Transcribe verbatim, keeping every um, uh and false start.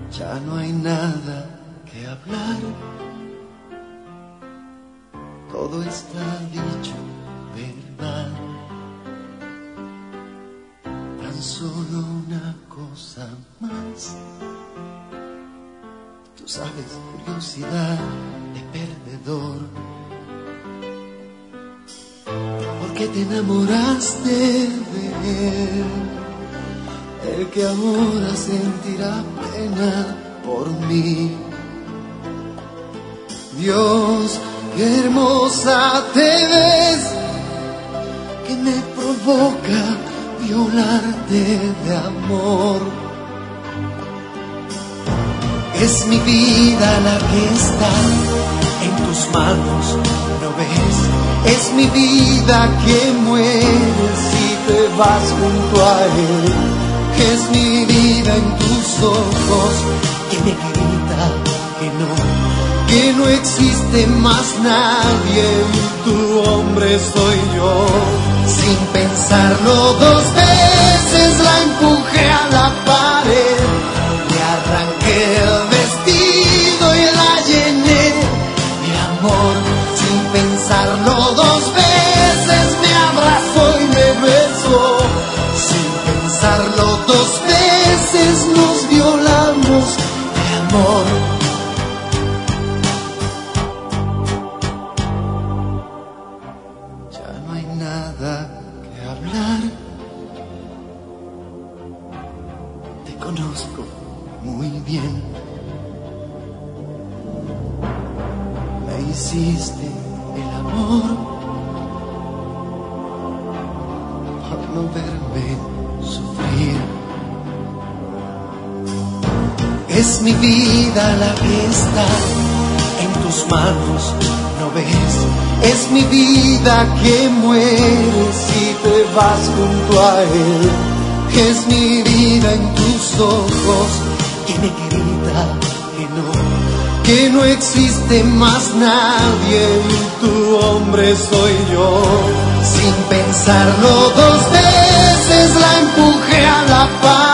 Ya no hay nada que hablar, todo está dicho, verdad. Tan solo una cosa más. Tú sabes, curiosidad de perdedor. ¿Por qué te enamoraste de él? El que ahora sentirá pena por mí. Dios, qué hermosa te ves, que me provoca violarte de amor. Es mi vida la que está en tus manos, ¿no ves? Es mi vida que muere si te vas junto a él. Es mi vida en tus ojos que me grita que no, que no existe más nadie y tu hombre soy yo. Sin pensarlo dos veces la empujé a la pared, le arranqué el vestido y la llené de amor. Sin pensarlo dos veces me abrazó y me besó. Sin pensarlo dos veces nos violamos de amor. Ya no hay nada que hablar. Te conozco muy bien. Me hiciste el amor por no verme sufrir. Es mi vida la que está en tus manos, ¿no ves? Es mi vida que muere si te vas junto a él. Es mi vida en tus ojos que me grita que no, que no existe más nadie y tu hombre soy yo. Sin pensarlo dos veces la empujé a la paz.